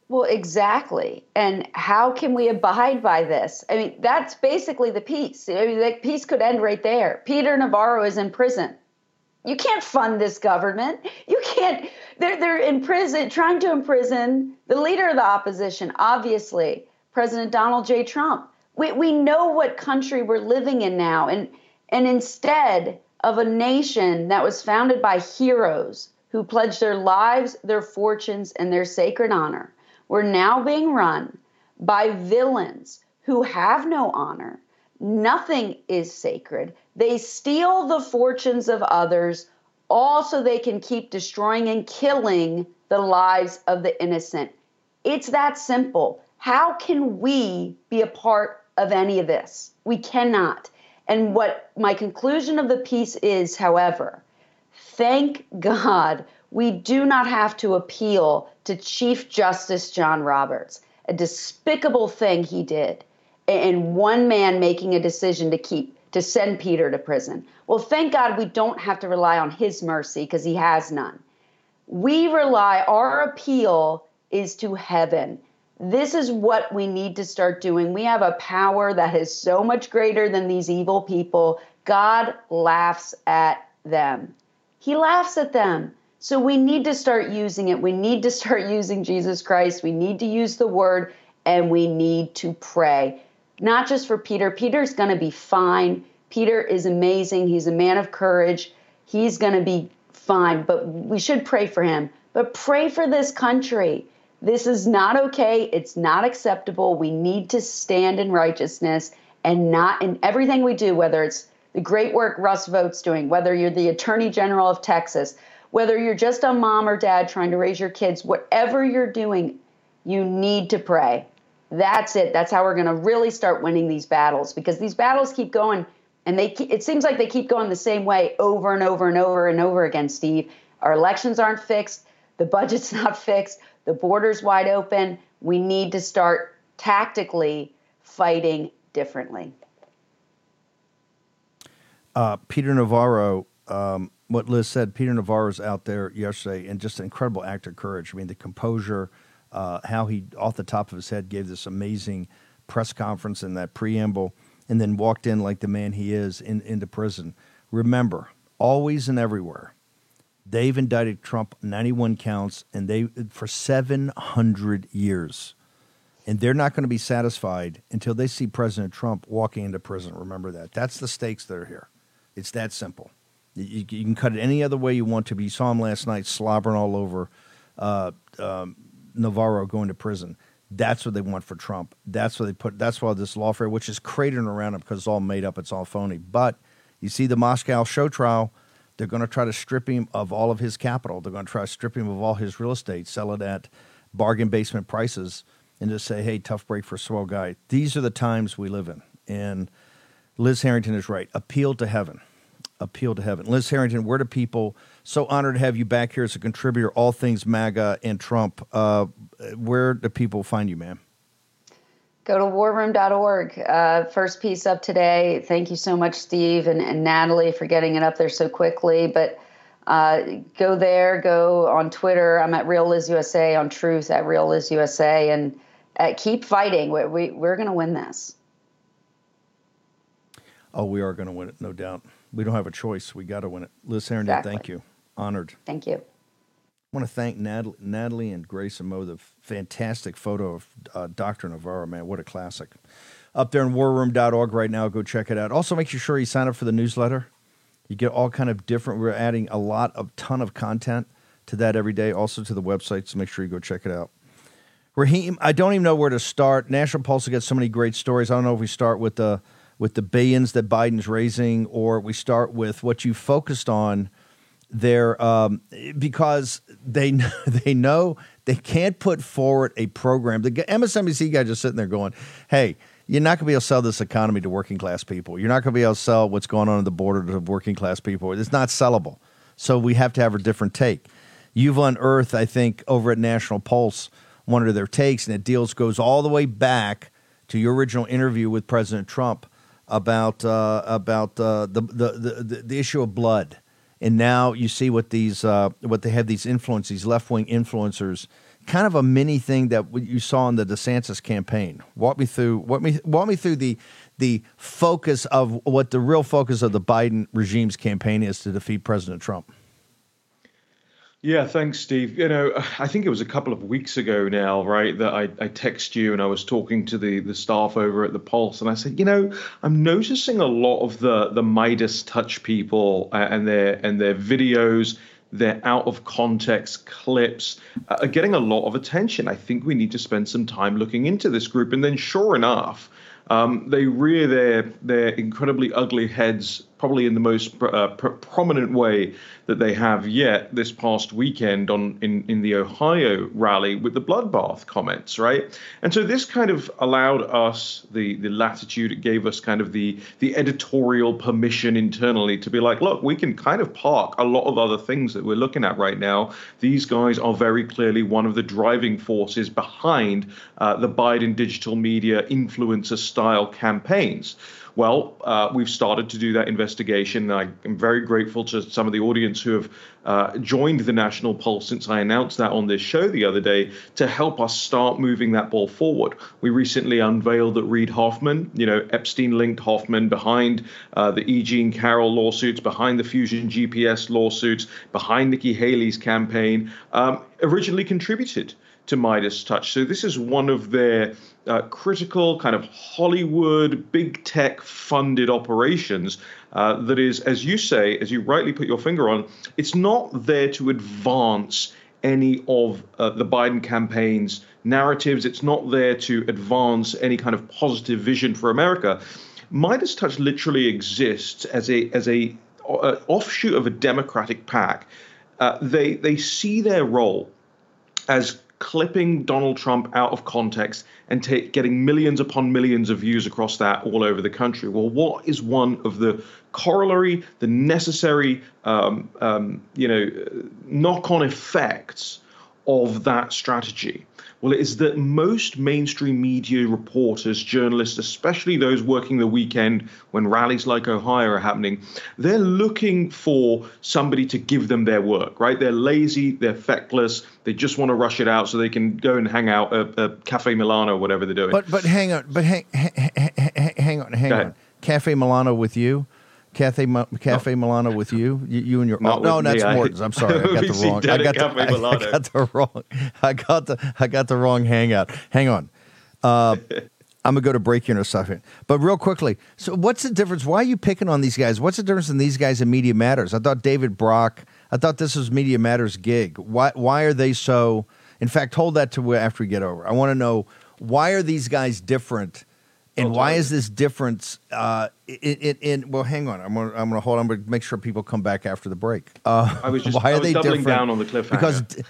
Well, exactly. And how can we abide by this? I mean, that's basically the peace. I mean, the peace could end right there. Peter Navarro is in prison. You can't fund this government. You can't. They're in prison, trying to imprison the leader of the opposition, obviously, President Donald J. Trump. We know what country we're living in now. And instead of a nation that was founded by heroes who pledged their lives, their fortunes, and their sacred honor, we're now being run by villains who have no honor. Nothing is sacred. They steal the fortunes of others, all so they can keep destroying and killing the lives of the innocent. It's that simple. How can we be a part of any of this? We cannot. And what my conclusion of the piece is, however, thank God we do not have to appeal to Chief Justice John Roberts, a despicable thing he did, and one man making a decision to send Peter to prison. Well, thank God we don't have to rely on his mercy because he has none. Our appeal is to heaven. This is what we need to start doing. We have a power that is so much greater than these evil people. God laughs at them. He laughs at them. So we need to start using it. We need to start using Jesus Christ. We need to use the word, and we need to pray. Not just for Peter. Peter's going to be fine. Peter is amazing. He's a man of courage. He's going to be fine, but we should pray for him. But pray for this country. This is not okay. It's not acceptable. We need to stand in righteousness and not in everything we do, whether it's the great work Russ Vogt's doing, whether you're the Attorney General of Texas, whether you're just a mom or dad trying to raise your kids, whatever you're doing, you need to pray. That's it. That's how we're going to really start winning these battles, because these battles keep going, and it seems like they keep going the same way over and over and over and over again, Steve. Our elections aren't fixed. The budget's not fixed. The border's wide open. We need to start tactically fighting differently. Peter Navarro, what Liz said, Peter Navarro's out there yesterday, and just an incredible act of courage. I mean, the composure, how he, off the top of his head, gave this amazing press conference and that preamble, and then walked in like the man he is into prison. Remember, always and everywhere, they've indicted Trump 91 counts, and for 700 years. And they're not going to be satisfied until they see President Trump walking into prison. Remember that. That's the stakes that are here. It's that simple. You can cut it any other way you want to, but you saw him last night slobbering all over Navarro going to prison. That's what they want for Trump. That's what they put. That's why this lawfare, which is cratering around him because it's all made up, it's all phony. But you see the Moscow show trial, they're going to try to strip him of all of his capital. They're going to try to strip him of all his real estate, sell it at bargain basement prices, and just say, hey, tough break for a swell guy. These are the times we live in. And Liz Harrington is right. Appeal to heaven. Appeal to heaven. Liz Harrington, where do people, so honored to have you back here as a contributor, all things MAGA and Trump. Where do people find you, ma'am? Go to warroom.org. First piece up today. Thank you so much, Steve and Natalie, for getting it up there so quickly. But go there, go on Twitter. I'm at Real Liz USA, on Truth at Real Liz USA, and keep fighting. We're going to win this. Oh, we are going to win it, no doubt. We don't have a choice. We got to win it. Liz Harrington, Exactly. Thank you. Honored. Thank you. I want to thank Natalie and Grace and Mo, the fantastic photo of Dr. Navarro, man. What a classic. Up there in warroom.org right now. Go check it out. Also, make sure you sign up for the newsletter. You get all kind of different. We're adding a ton of content to that every day. Also to the website, so make sure you go check it out. Raheem, I don't even know where to start. National Pulse has got so many great stories. I don't know if we start with the billions that Biden's raising, or we start with what you focused on there, because they know they can't put forward a program. The MSNBC guy just sitting there going, hey, you're not going to be able to sell this economy to working class people. You're not going to be able to sell what's going on at the border to working class people. It's not sellable. So we have to have a different take. You've unearthed, I think, over at National Pulse, one of their takes, and it goes all the way back to your original interview with President Trump about the issue of blood. And now you see what they have these left-wing influencers kind of a mini thing that you saw in the DeSantis campaign. Walk me through the focus of what the real focus of the Biden regime's campaign is to defeat President Trump. Yeah, thanks, Steve. I think it was a couple of weeks ago now, right, that I texted you and I was talking to the staff over at the Pulse, and I said, I'm noticing a lot of the Midas touch people and their videos, their out of context clips are getting a lot of attention. I think we need to spend some time looking into this group. And then sure enough, they rear their incredibly ugly heads probably in the most prominent way that they have yet this past weekend in the Ohio rally with the bloodbath comments, right? And so this kind of allowed us the latitude. It gave us kind of the editorial permission internally to be like, look, we can kind of park a lot of other things that we're looking at right now. These guys are very clearly one of the driving forces behind the Biden digital media influencer style campaigns. Well, we've started to do that investigation. I am very grateful to some of the audience who have joined the National Pulse since I announced that on this show the other day to help us start moving that ball forward. We recently unveiled that Reid Hoffman, Epstein-linked Hoffman behind the E. Jean Carroll lawsuits, behind the Fusion GPS lawsuits, behind Nikki Haley's campaign, originally contributed to Midas Touch. So this is one of their critical kind of Hollywood, big tech funded operations that is, as you say, as you rightly put your finger on, it's not there to advance any of the Biden campaign's narratives. It's not there to advance any kind of positive vision for America. Midas Touch literally exists as a offshoot of a Democratic PAC. They see their role as clipping Donald Trump out of context and getting millions upon millions of views across that all over the country. Well, what is one of the corollary, the necessary, knock-on effects of that strategy? Well, it is that most mainstream media reporters, journalists, especially those working the weekend when rallies like Ohio are happening, they're looking for somebody to give them their work, right? They're lazy, they're feckless, they just want to rush it out so they can go and hang out at Cafe Milano, whatever they're doing. But hang on. Cafe Milano with you? Cafe Milano with you? You and your that's Morton's. I'm sorry, I got the wrong hangout. Hang on. I'm gonna go to break here in a second. But real quickly, so what's the difference? Why are you picking on these guys? What's the difference in these guys and Media Matters? I thought this was Media Matters' gig. Why are they so? In fact, hold that to after we get over. I want to know, why are these guys different? And why is this difference? Well, hang on. I'm gonna hold on. I'm gonna make sure people come back after the break. I was doubling different? Down on the cliffhanger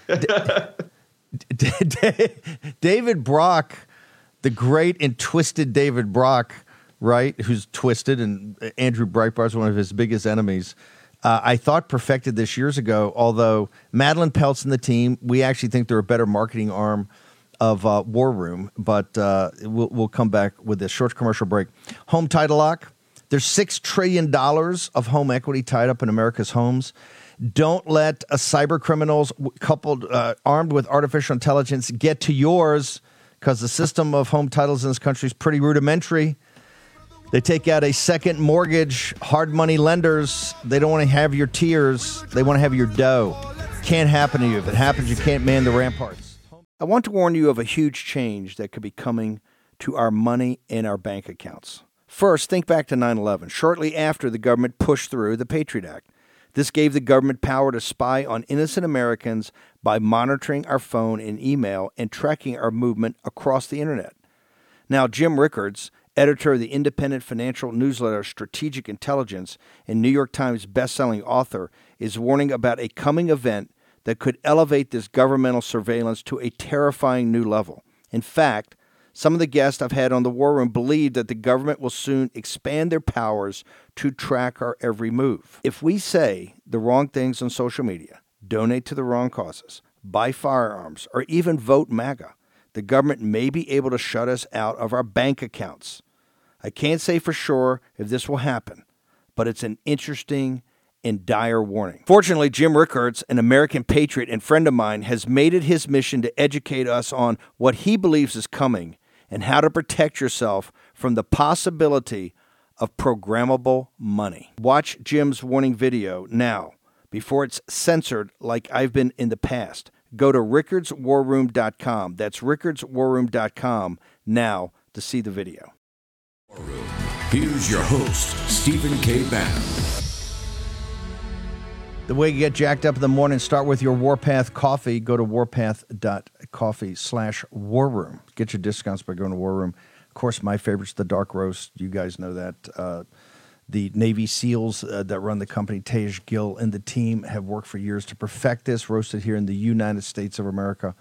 because David Brock, the great and twisted David Brock, right? Who's twisted, and Andrew Breitbart is one of his biggest enemies. I thought perfected this years ago. Although Madeline Peltz and the team, we actually think they're a better marketing arm of War Room, but we'll come back with this short commercial break. Home Title Lock. There's $6 trillion of home equity tied up in America's homes. Don't let cyber criminals armed with artificial intelligence get to yours, because the system of home titles in this country is pretty rudimentary. They take out a second mortgage, hard money lenders. They don't want to have your tears. They want to have your dough. Can't happen to you. If it happens, you can't man the ramparts. I want to warn you of a huge change that could be coming to our money in our bank accounts. First, think back to 9/11, shortly after the government pushed through the Patriot Act. This gave the government power to spy on innocent Americans by monitoring our phone and email and tracking our movement across the internet. Now, Jim Rickards, editor of the independent financial newsletter Strategic Intelligence and New York Times bestselling author, is warning about a coming event that could elevate this governmental surveillance to a terrifying new level. In fact, some of the guests I've had on the War Room believe that the government will soon expand their powers to track our every move. If we say the wrong things on social media, donate to the wrong causes, buy firearms, or even vote MAGA, the government may be able to shut us out of our bank accounts. I can't say for sure if this will happen, but it's an interesting in dire warning. Fortunately, Jim Rickards, an American patriot and friend of mine, has made it his mission to educate us on what he believes is coming and how to protect yourself from the possibility of programmable money. Watch Jim's warning video now before it's censored like I've been in the past. Go to rickardswarroom.com. That's rickardswarroom.com now to see the video. Here's your host, Stephen K. Bannon. The way you get jacked up in the morning, start with your Warpath coffee. Go to warpath.coffee/warroom. Get your discounts by going to War Room. Of course, my favorite's the dark roast. You guys know that. The Navy SEALs that run the company, Tej Gill and the team, have worked for years to perfect this, roasted here in the United States of America.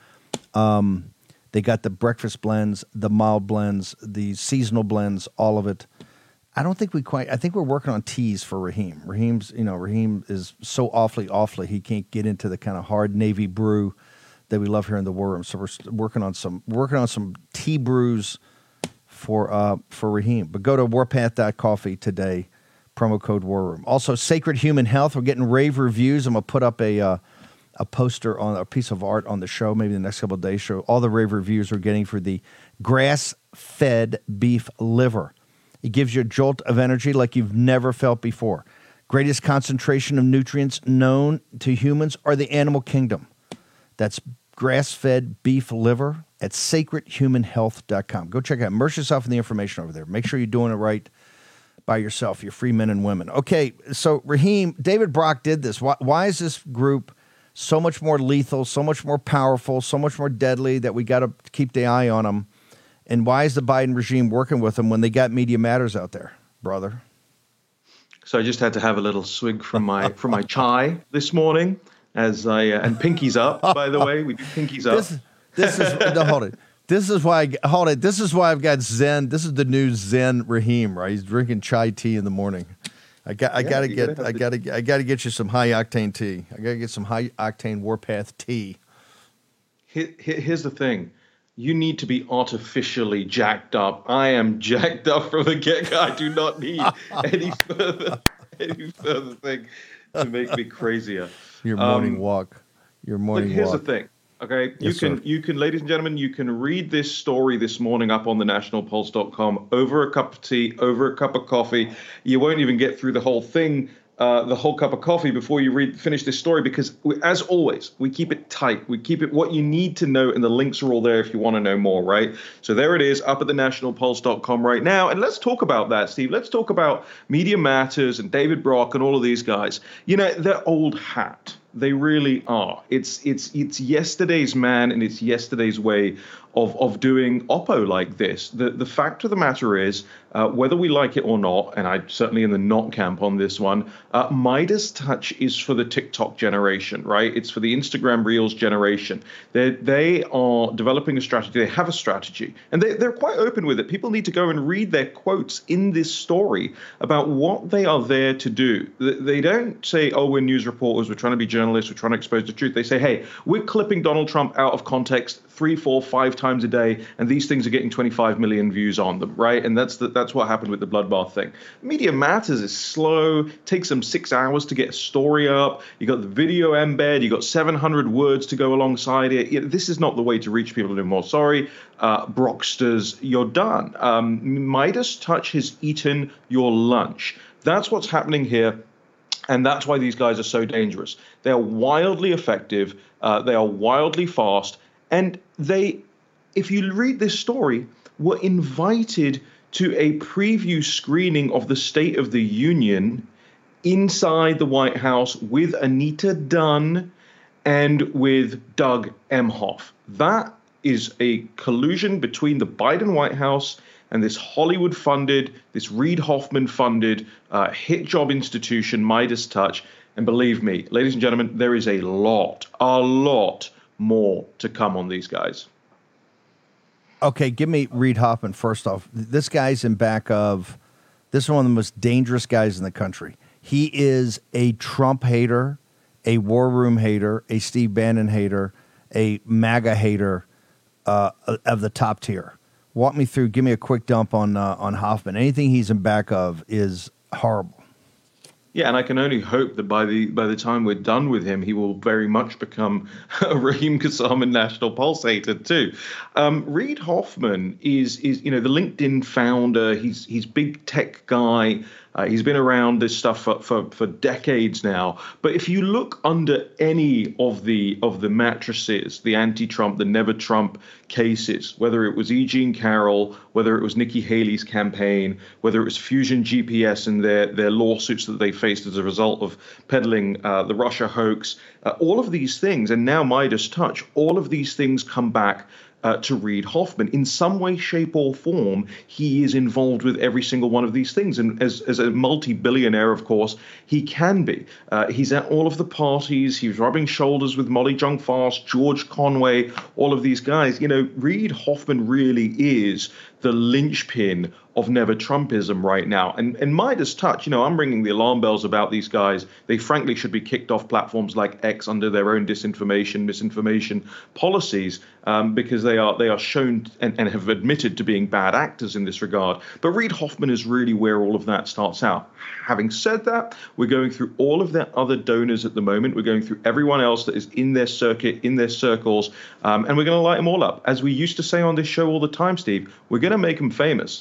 They got the breakfast blends, the mild blends, the seasonal blends, all of it. I think we're working on teas for Raheem. Raheem is so awfully, he can't get into the kind of hard Navy brew that we love here in the War Room. So we're working on some tea brews for Raheem. But go to warpath.coffee today, promo code War Room. Also, Sacred Human Health. We're getting rave reviews. I'm gonna put up a poster on a piece of art on the show, maybe the next couple of days. Show all the rave reviews we're getting for the grass-fed beef liver. It gives you a jolt of energy like you've never felt before. Greatest concentration of nutrients known to humans are the animal kingdom. That's grass-fed beef liver at sacredhumanhealth.com. Go check it out. Immerse yourself in the information over there. Make sure you're doing it right by yourself. You're free men and women. Okay, so Raheem, David Brock did this. Why is this group so much more lethal, so much more powerful, so much more deadly that we got to keep the eye on them? And why is the Biden regime working with them when they got Media Matters out there, brother? So I just had to have a little swig from my chai this morning, and pinkies up. By the way, we do pinkies up. This is no, hold it. This is why I've got Zen. This is the new Zen Raheem, right? He's drinking chai tea in the morning. I gotta get you some high octane tea. I gotta get some high octane Warpath tea. Here's the thing. You need to be artificially jacked up. I am jacked up from the get-go. I do not need any further thing to make me crazier. Your morning walk. Here's the thing. Okay, you can, ladies and gentlemen, you can read this story this morning up on thenationalpulse.com over a cup of tea, over a cup of coffee. You won't even get through the whole thing, the whole cup of coffee before you finish this story, because as always, we keep it tight. We keep it what you need to know, and the links are all there if you want to know more, right? So there it is, up at thenationalpulse.com right now. And let's talk about that, Steve. Let's talk about Media Matters and David Brock and all of these guys. You know, they're old hat. They really are. It's yesterday's man, and it's yesterday's way of doing Oppo like this. The fact of the matter is, whether we like it or not, and I'm certainly in the not camp on this one, Midas Touch is for the TikTok generation, right? It's for the Instagram Reels generation. They are developing a strategy. They have a strategy, and they're quite open with it. People need to go and read their quotes in this story about what they are there to do. They don't say, oh, we're news reporters, we're trying to be journalists, we're trying to expose the truth. They say, hey, we're clipping Donald Trump out of context 3, 4, 5 times a day, and these things are getting 25 million views on them, right? And that's what happened with the bloodbath thing. Media Matters is slow, takes them 6 hours to get a story up. You got the video embed, you got 700 words to go alongside it. This is not the way to reach people anymore. Sorry, Brocksters, you're done. Midas Touch has eaten your lunch. That's what's happening here. And that's why these guys are so dangerous. They are wildly effective. They are wildly fast. And they, if you read this story, were invited to a preview screening of the State of the Union inside the White House with Anita Dunn and with Doug Emhoff. That is a collusion between the Biden White House and this Hollywood-funded, this Reid Hoffman-funded hit job institution, Midas Touch. And believe me, ladies and gentlemen, there is a lot more to come on these guys. Okay, give me Reid Hoffman first off. This guy's in back of, this is one of the most dangerous guys in the country. He is a Trump hater, a War Room hater, a Steve Bannon hater, a MAGA hater of the top tier. Walk me through, give me a quick dump on Hoffman. Anything he's in back of is horrible. Yeah, and I can only hope that by the time we're done with him, he will very much become a Raheem Kassam national pulsator too. Reid Hoffman is the LinkedIn founder. He's big tech guy. He's been around this stuff for decades now. But if you look under any of the mattresses, the anti-Trump, the never Trump cases, whether it was E. Jean Carroll, whether it was Nikki Haley's campaign, whether it was Fusion GPS and their lawsuits that they faced as a result of peddling the Russia hoax, all of these things, and now Midas Touch, all of these things come back to Reid Hoffman. In some way, shape, or form, he is involved with every single one of these things. And as a multi-billionaire, of course, he can be. He's at all of the parties. He's rubbing shoulders with Molly Jong-Fast, George Conway, all of these guys. Reid Hoffman really is the linchpin of never Trumpism right now. And Midas Touch, I'm ringing the alarm bells about these guys. They frankly should be kicked off platforms like X under their own misinformation policies, because they are shown and have admitted to being bad actors in this regard. But Reid Hoffman is really where all of that starts out. Having said that, we're going through all of their other donors at the moment. We're going through everyone else that is in their circuit, in their circles, and we're going to light them all up. As we used to say on this show all the time, Steve, we're going to make them famous.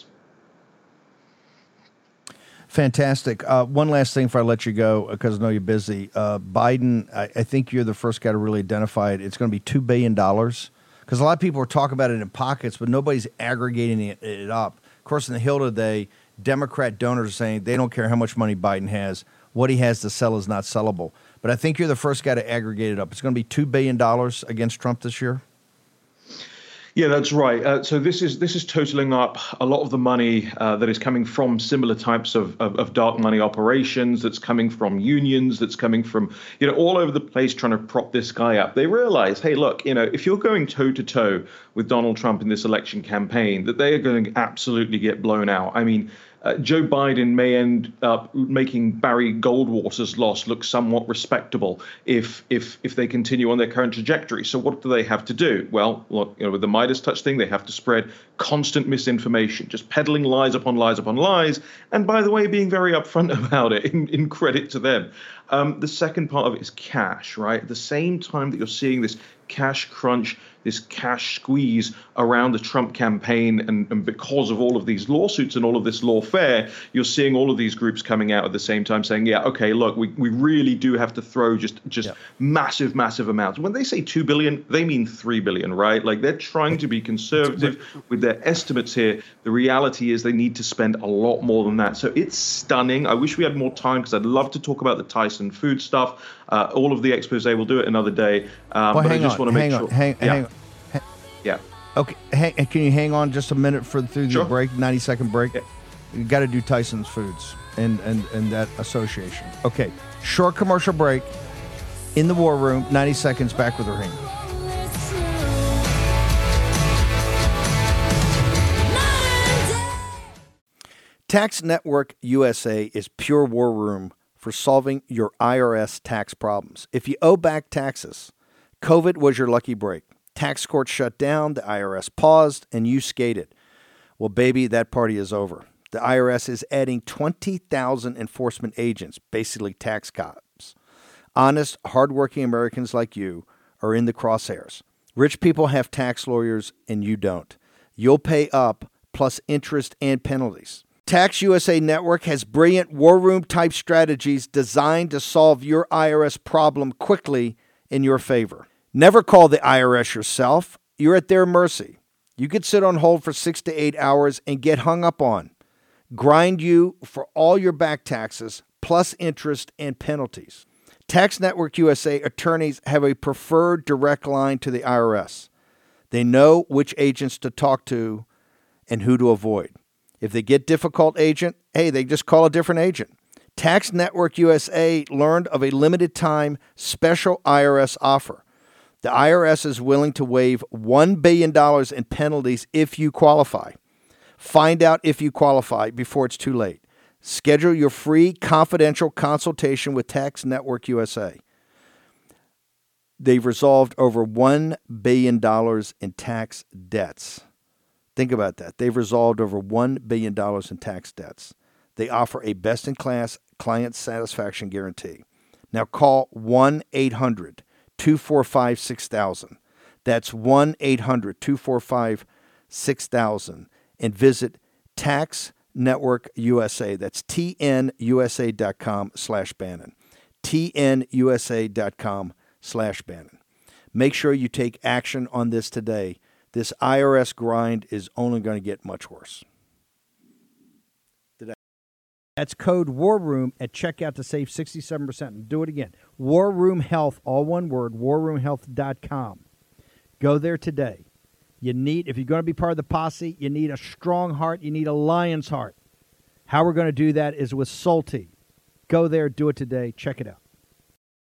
Fantastic. One last thing before I let you go, because I know you're busy. Biden, I think you're the first guy to really identify it. It's going to be $2 billion, because a lot of people are talking about it in pockets, but nobody's aggregating it up. Of course, in the Hill today, Democrat donors are saying they don't care how much money Biden has. What he has to sell is not sellable. But I think you're the first guy to aggregate it up. It's going to be $2 billion against Trump this year? Yeah, that's right. So this is totaling up a lot of the money that is coming from similar types of dark money operations, that's coming from unions, that's coming from, all over the place trying to prop this guy up. They realize, hey, look, if you're going toe-to-toe with Donald Trump in this election campaign, that they are going to absolutely get blown out. I mean, Joe Biden may end up making Barry Goldwater's loss look somewhat respectable if they continue on their current trajectory. So what do they have to do? Well, look, with the Midas Touch thing, they have to spread constant misinformation, just peddling lies upon lies upon lies. And by the way, being very upfront about it, in credit to them. The second part of it is cash, right? At the same time that you're seeing this cash crunch, this cash squeeze around the Trump campaign, and because of all of these lawsuits and all of this lawfare, you're seeing all of these groups coming out at the same time saying, yeah, okay, look, we really do have to throw just massive amounts. When they say $2 billion, they mean $3 billion, right? Like, they're trying to be conservative with their estimates here. The reality is they need to spend a lot more than that. So it's stunning. I wish we had more time, because I'd love to talk about the Tyson Foods stuff. All of the expose, we'll do it another day. But I just want to make sure. Hang on. Yeah. Okay. Can you hang on just a minute through the break, 90-second break? Yeah. You got to do Tyson's Foods and that association. Okay. Short commercial break. In the War Room, 90 seconds, back with Raheem. Tax Network USA is pure war room for solving your IRS tax problems. If you owe back taxes, COVID was your lucky break. Tax court shut down, the IRS paused, and you skated. Well, baby, that party is over. The IRS is adding 20,000 enforcement agents, basically tax cops. Honest, hardworking Americans like you are in the crosshairs. Rich people have tax lawyers, and you don't. You'll pay up, plus interest and penalties. Tax USA Network has brilliant war room type strategies designed to solve your IRS problem quickly in your favor. Never call the IRS yourself. You're at their mercy. You could sit on hold for 6 to 8 hours and get hung up on. Grind you for all your back taxes, plus interest and penalties. Tax Network USA attorneys have a preferred direct line to the IRS. They know which agents to talk to and who to avoid. If they get difficult agent, hey, they just call a different agent. Tax Network USA learned of a limited time special IRS offer. The IRS is willing to waive $1 billion in penalties if you qualify. Find out if you qualify before it's too late. Schedule your free confidential consultation with Tax Network USA. They've resolved over $1 billion in tax debts. Think about that. They've resolved over $1 billion in tax debts. They offer a best-in-class client satisfaction guarantee. Now call 1-800-245-6000. That's 1-800-245-6000 and visit Tax Network USA. That's tnusa.com/Bannon. tnusa.com/Bannon. Make sure you take action on this today. This IRS grind is only going to get much worse. That's code War Room at checkout to save 67%. And do it again. War Room Health, all one word, warroomhealth.com. Go there today. You need, if you're going to be part of the posse, you need a strong heart. You need a lion's heart. How we're going to do that is with Salty. Go there, do it today. Check it out.